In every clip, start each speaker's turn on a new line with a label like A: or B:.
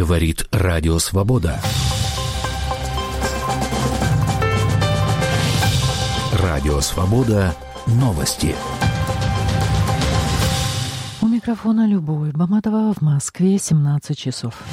A: Говорит Радио Свобода. Радио Свобода. Новости.
B: У микрофона Любовь Баматова, в Москве 17 часов.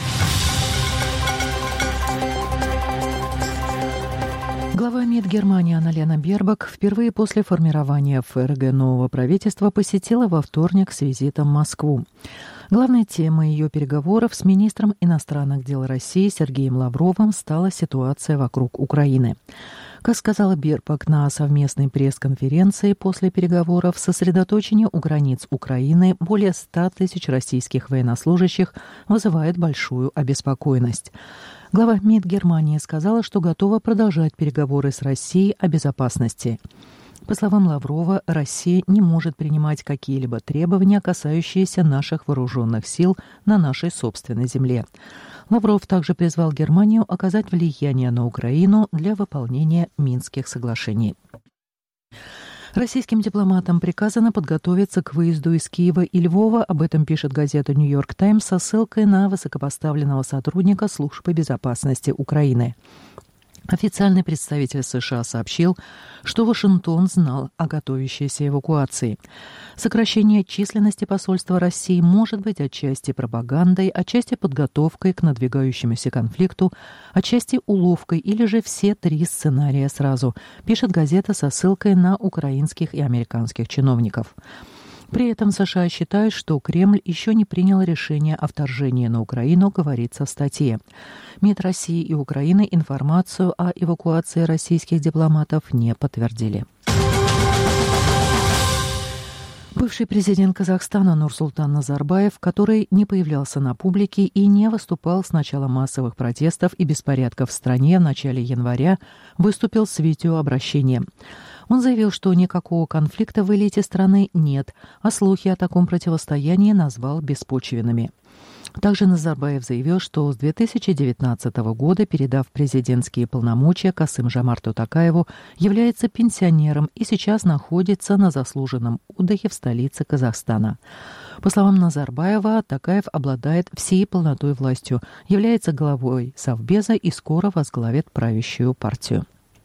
B: Глава МИД Германии Анна-Лена Бербок впервые после формирования ФРГ нового правительства посетила во вторник с визитом Москву. Главной темой ее переговоров с министром иностранных дел России Сергеем Лавровым стала ситуация вокруг Украины. Как сказала Бербок на совместной пресс-конференции после переговоров, сосредоточение у границ Украины более 100 тысяч российских военнослужащих вызывает большую обеспокоенность. Глава МИД Германии сказала, что готова продолжать переговоры с Россией о безопасности. По словам Лаврова, Россия не может принимать какие-либо требования, касающиеся наших вооруженных сил на нашей собственной земле. Лавров также призвал Германию оказать влияние на Украину для выполнения Минских соглашений. Российским дипломатам приказано подготовиться к выезду из Киева и Львова. Об этом пишет газета «Нью-Йорк Таймс» со ссылкой на высокопоставленного сотрудника Службы безопасности Украины. Официальный представитель США сообщил, что Вашингтон знал о готовящейся эвакуации. Сокращение численности посольства России может быть отчасти пропагандой, отчасти подготовкой к надвигающемуся конфликту, отчасти уловкой или же все три сценария сразу, пишет газета со ссылкой на украинских и американских чиновников. При этом США считают, что Кремль еще не принял решение о вторжении на Украину, говорится в статье. МИД России и Украины информацию о эвакуации российских дипломатов не подтвердили. Бывший президент Казахстана Нурсултан Назарбаев, который не появлялся на публике и не выступал с начала массовых протестов и беспорядков в стране в начале января, выступил с видеообращением. Он заявил, что никакого конфликта в элите страны нет, а слухи о таком противостоянии назвал беспочвенными. Также Назарбаев заявил, что с 2019 года, передав президентские полномочия Касым-Жомарту Токаеву, является пенсионером и сейчас находится на заслуженном отдыхе в столице Казахстана. По словам Назарбаева, Токаев обладает всей полнотой властью, является главой Совбеза и скоро возглавит правящую партию.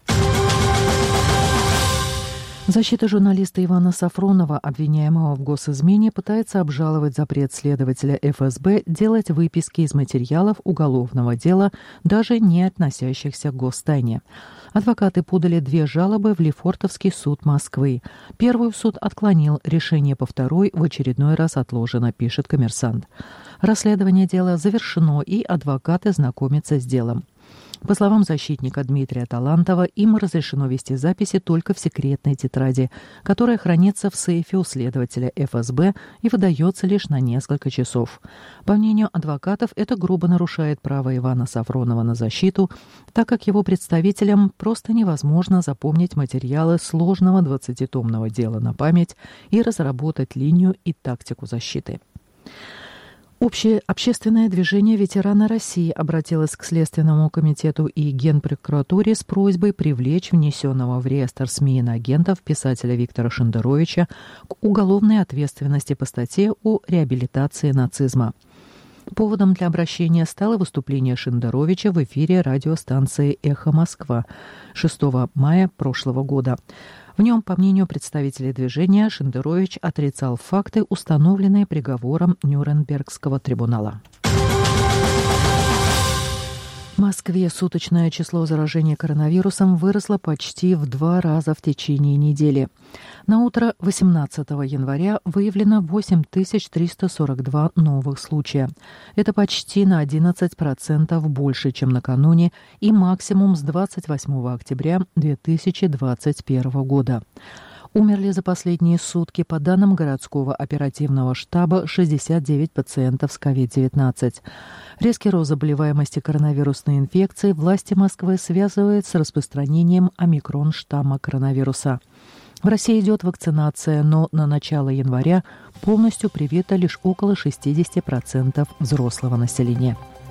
B: Защита журналиста Ивана Сафронова, обвиняемого в госизмене, пытается обжаловать запрет следователя ФСБ делать выписки из материалов уголовного дела, даже не относящихся к гостайне. Адвокаты подали 2 жалобы в Лефортовский суд Москвы. Первую суд отклонил, решение по второй в очередной раз отложено, пишет «Коммерсант». Расследование дела завершено, и адвокаты знакомятся с делом. По словам защитника Дмитрия Талантова, им разрешено вести записи только в секретной тетради, которая хранится в сейфе у следователя ФСБ и выдается лишь на несколько часов. По мнению адвокатов, это грубо нарушает право Ивана Сафронова на защиту, так как его представителям просто невозможно запомнить материалы сложного 20-томного дела на память и разработать линию и тактику защиты. Общее общественное движение «Ветераны России» обратилось к Следственному комитету и Генпрокуратуре с просьбой привлечь внесенного в реестр СМИ иноагентов писателя Виктора Шендеровича к уголовной ответственности по статье о реабилитации нацизма. Поводом для обращения стало выступление Шендеровича в эфире радиостанции «Эхо Москва» 6 мая прошлого года. В нем, по мнению представителей движения, Шендерович отрицал факты, установленные приговором Нюрнбергского трибунала. В Москве суточное число заражений коронавирусом выросло почти в 2 раза в течение недели. На утро 18 января выявлено 8342 новых случая. Это почти на 11% больше, чем накануне, и максимум с 28 октября 2021 года. Умерли за последние сутки, по данным городского оперативного штаба, 69 пациентов с COVID-19. Резкий рост заболеваемости коронавирусной инфекцией власти Москвы связывают с распространением омикрон-штамма коронавируса. В России идет вакцинация, но на начало января полностью привито лишь около 60% взрослого населения.